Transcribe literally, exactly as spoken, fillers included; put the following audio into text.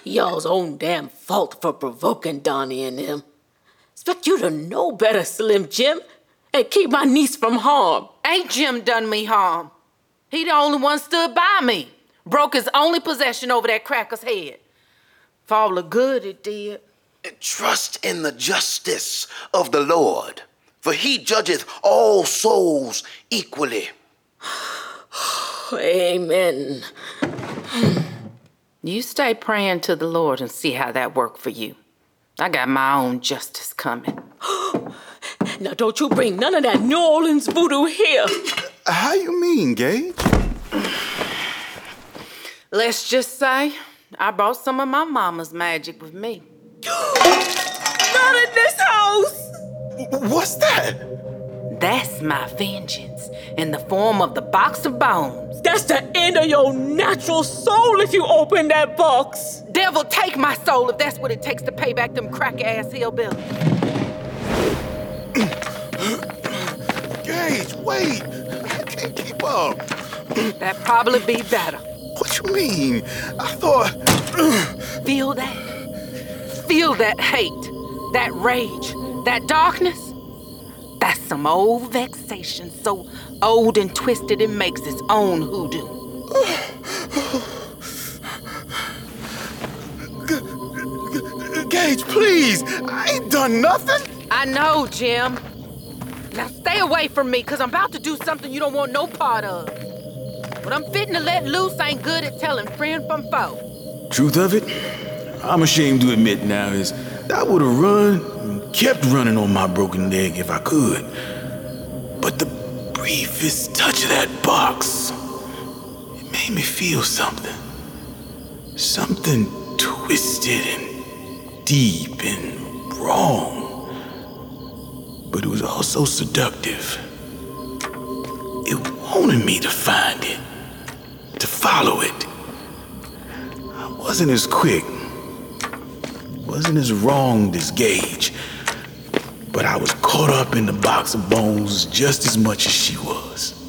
Y'all's own damn fault for provoking Donnie and them. Expect you to know better, Slim Jim, and keep my niece from harm. Ain't Jim done me harm. He the only one stood by me. Broke his only possession over that cracker's head. For all the good it did. Trust in the justice of the Lord, for he judgeth all souls equally. Amen. You stay praying to the Lord and see how that worked for you. I got my own justice coming. Now don't you bring none of that New Orleans voodoo here. How you mean, Gage? Let's just say I brought some of my mama's magic with me. Not in this house! What's that? That's my vengeance in the form of the box of bones. That's the end of your natural soul if you open that box. Devil, take my soul if that's what it takes to pay back them crack-ass hillbillies. Gage, wait. I can't keep up. That'd probably be better. What you mean? I thought... Feel that? Feel that hate, that rage, that darkness? That's some old vexation, so old and twisted it makes its own hoodoo. Gage, please. I ain't done nothing. I know, Jim. Now stay away from me, because I'm about to do something you don't want no part of. What I'm fitting to let loose ain't good at telling friend from foe. Truth of it, I'm ashamed to admit now is I would have run and kept running on my broken leg if I could. But the briefest touch of that box, it made me feel something. Something twisted and deep and wrong. But it was also seductive. It wanted me to find it, to follow it. I wasn't as quick, wasn't as wronged as Gage, but I was caught up in the box of bones just as much as she was.